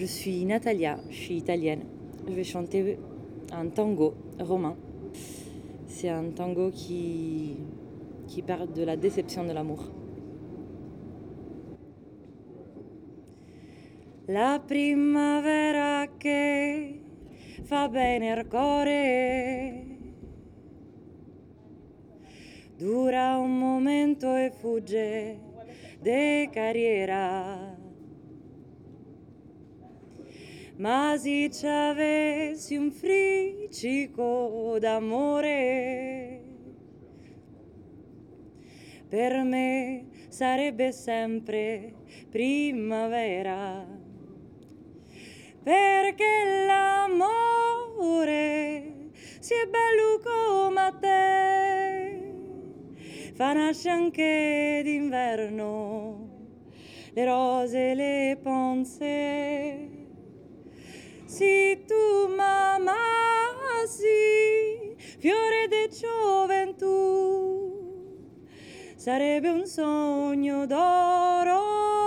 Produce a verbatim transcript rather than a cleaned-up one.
Je suis Natalia, je suis italienne. Je vais chanter un tango romain. C'est un tango qui, qui parle de la déception de l'amour. La primavera che fa bene al cuore dura un momento e fugge de carriera. Ma se ci avessi un friccico d'amore, per me sarebbe sempre primavera, perché l'amore si è bello come te, fa nascere anche d'inverno le rose e le ponze. Se tu m'amassi, fiore di gioventù, sarebbe un sogno d'oro.